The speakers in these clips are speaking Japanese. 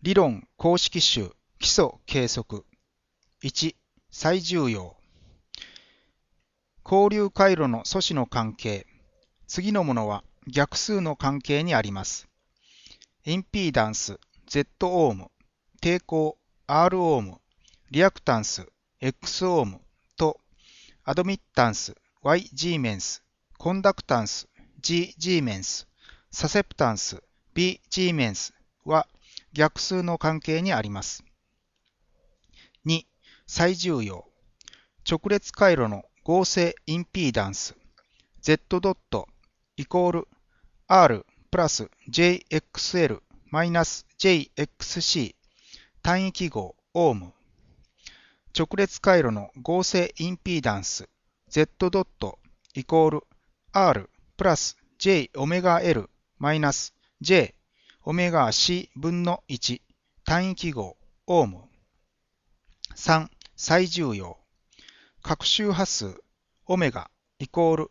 理論公式集基礎計測。1、最重要。交流回路の素子の関係。次のものは逆数の関係にあります。インピーダンス Z オーム、抵抗 R オーム、リアクタンス X オームとアドミッタンス Y ジーメンス、コンダクタンス G ジーメンス、サセプタンス B ジーメンスは逆数の関係にあります。2、最重要。直列回路の合成インピーダンス Z ドットイコール R プラス JXL マイナス JXC 単位記号オーム。直列回路の合成インピーダンス Z ドットイコール R プラス J オメガ L マイナス J オメガ C 分の1単位記号オーム。3、最重要。各周波数オメガイコール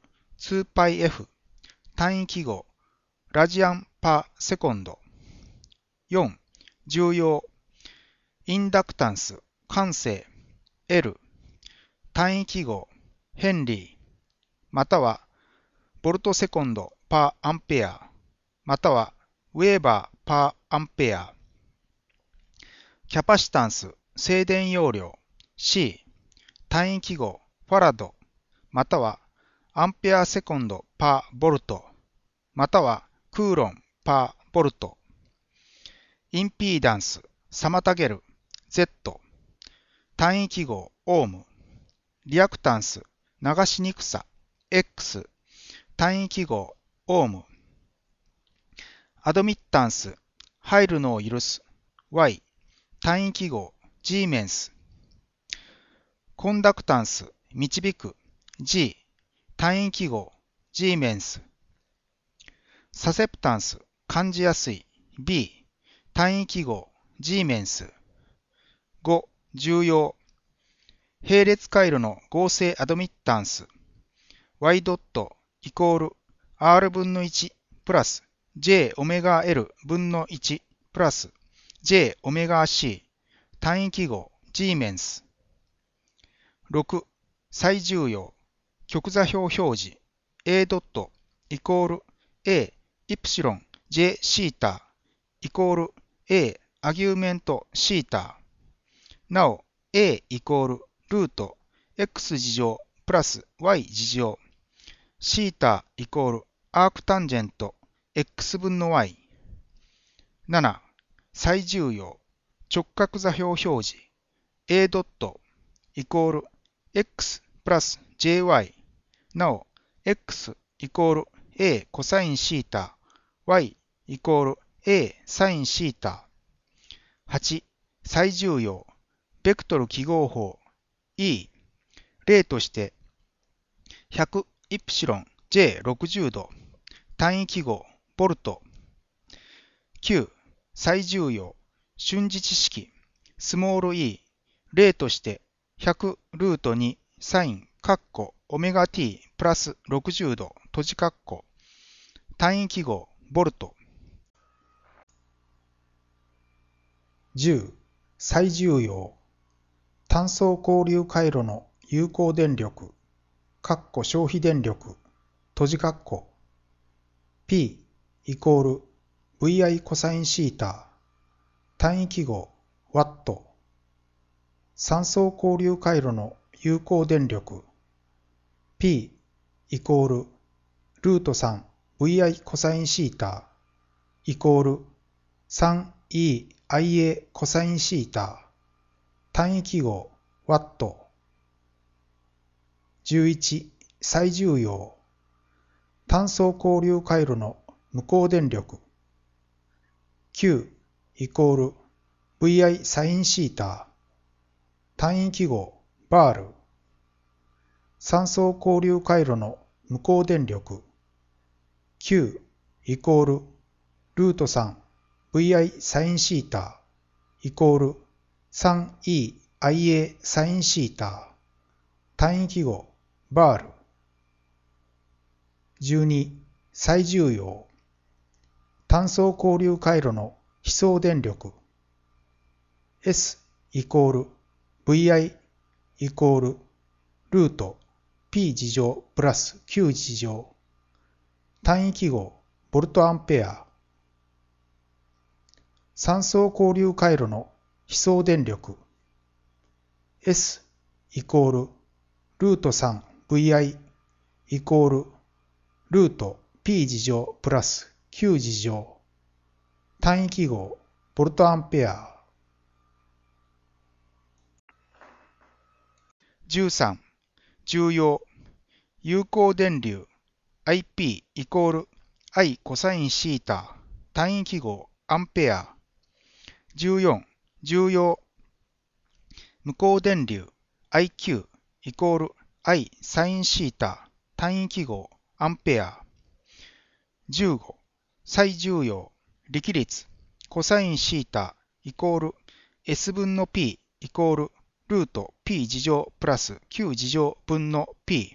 2πf 単位記号ラジアンパーセコンド。4、重要。インダクタンス慣性 L 単位記号ヘンリーまたはボルトセコンドパーアンペアまたはウェーバーパーアンペア。キャパシタンス静電容量 C 単位記号ファラドまたはアンペアセコンドパーボルトまたはクーロンパーボルト。インピーダンス妨げる Z 単位記号オーム。リアクタンス流しにくさ X 単位記号オーム。アドミッタンス入るのを許す Y 単位記号ジーメンス。コンダクタンス導く G 単位記号ジーメンス。サセプタンス感じやすい B 単位記号ジーメンス。5、重要。並列回路の合成アドミッタンス Y ドットイコール R 分の1プラス J オメガ L 分の1プラス J オメガ C 単位記号ジーメンス。6、最重要。極座標表示 A ドットイコール A イプシロン J シータイコール A アギューメントシータ。なお A イコールルート X 次乗プラス Y 次乗シータイコールアークタンジェント X 分の Y。7、最重要。直角座標表示 A ドットイコール X プラス JY。なお X イコール A コサインシータ Y イコール A サインシータ。8、最重要。ベクトル記号法 E。例として100イプシロン J60 度単位記号ボルト。9、最重要。瞬時知識スモール e。例として100ルート2サインカッコオメガ t プラス60度閉じカッコ単位記号ボルト。10、最重要。単相交流回路の有効電力カッコ消費電力閉じカッコ P イコール VI コサインシータ単位記号ワット。三相交流回路の有効電力 P イコールルート 3VI コサインシータイコール 3EIA コサインシータ単位記号ワット。11、最重要。単相交流回路の無効電力 Q イコール VI サインシータ単位記号バール。三相交流回路の無効電力 Q イコールルート 3VI サインシータイコール 3EIA サインシータ単位記号バール。12、最重要。単相交流回路の非相電力 S イコール VI イコールルート P 次乗プラス Q 次乗。単位記号ボルトアンペア。3相交流回路の非相電力 S イコールルート 3VI イコールルート P 次乗プラス Q 次乗。単位記号ボルトアンペア。13. 重要有効電流 IP イコール I コサインシータ単位記号アンペア。14. 重要無効電流 IQ イコール I サインシータ単位記号アンペア。15. 最重要力率コサインシータイコール S 分の P イコールルート P 次乗プラス Q 次乗分の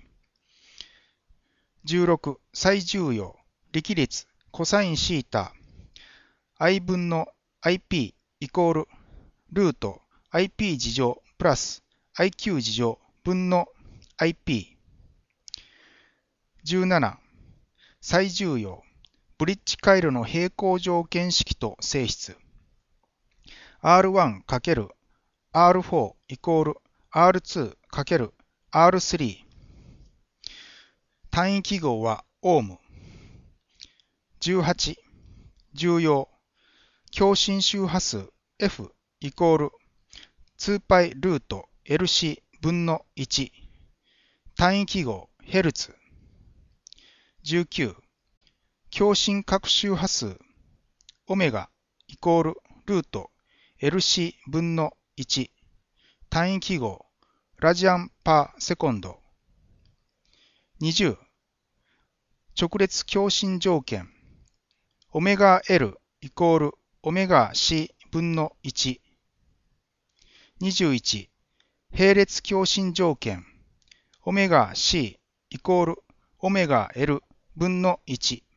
P。16. 最重要力率コサインシータ I 分の IP イコールルート IP 次乗プラス IQ 次乗分の IP。17. 最重要ブリッジ回路の平行条件式と性質 R1×R4 イコール R2×R3。単位記号はオーム。18. 重要共振周波数 F イコール 2π ルート LC 分の1。単位記号ヘルツ。19. 共振各周波数オメガイコールルート LC 分の1。単位記号ラジアンパーセコンド。20. 直列共振条件オメガ L イコールオメガ C 分の1。21. 並列共振条件オメガ C イコールオメガ L 分の1。